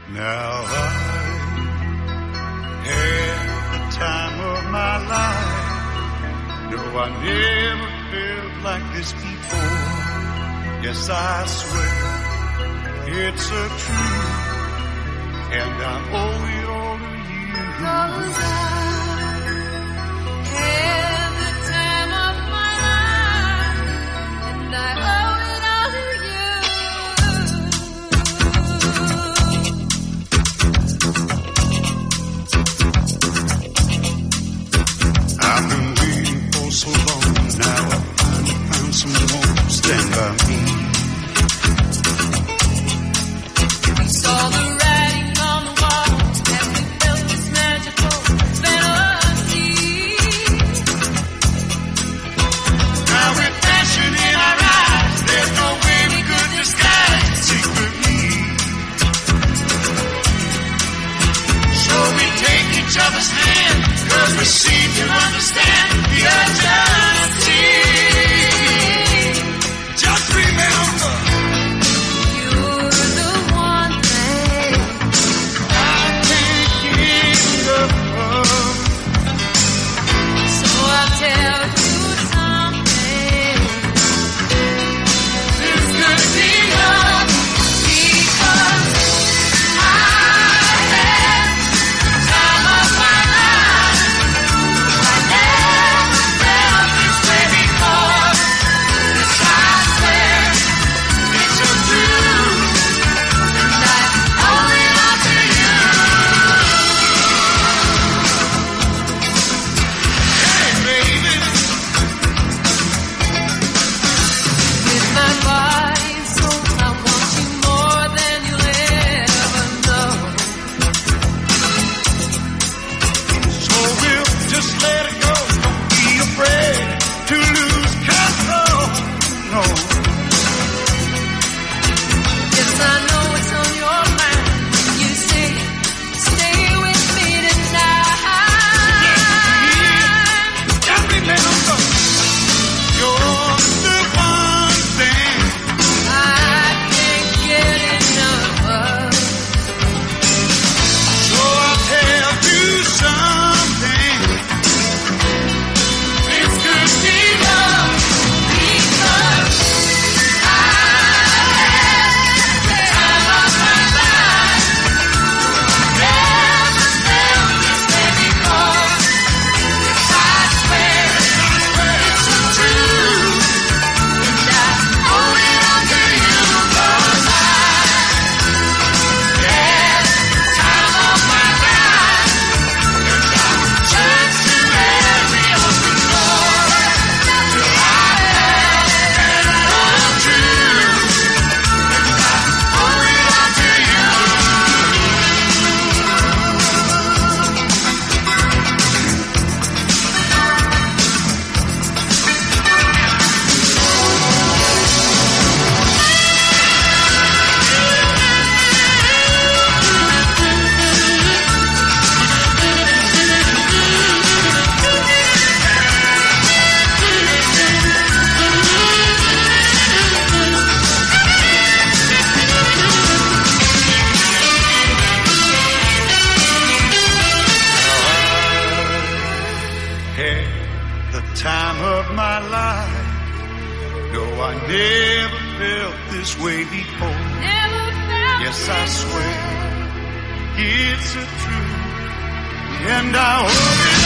Now I had the time of my life. No, I never felt like this before. Yes, I swear it's a truth, and I owe it all to you. 'Cause I had the time of my life, and I owe it all to you. I've been waiting for so long, now I finally found someone to stand by me. We saw the writing on the walls, and we felt this magical fantasy. Now with passion in our eyes, there's no way we could disguise secretly. So we take each other's hand, 'cause we seem to understand the urgency. Just remember, you're the one thing I can't get enough of. So I'll tell you something. This could be love, because I had the time of my life. I never felt this way before. This I swear it's a truth, and I owe it all to you. Hey, baby. With my body and soul, I want you more than you'll ever know. So we'll just let it go. Don't be afraid to lose control. No. Yes, I know it's on your mind. You say, stay with me tonight. Just remember, you're the one thing I can't get enough of. So I'll tell you something. This could be love, because I had the time of my life. Never felt this way before. Yes, I swear it's a truth, and I owe it all to you. 'Cause I had the time of my life, and I searched through every open door till I had love truth, and I owe it all to you. Had the time of my life. No, I never felt this way before. Never felt. Yes, I swear it's a truth, and I owe it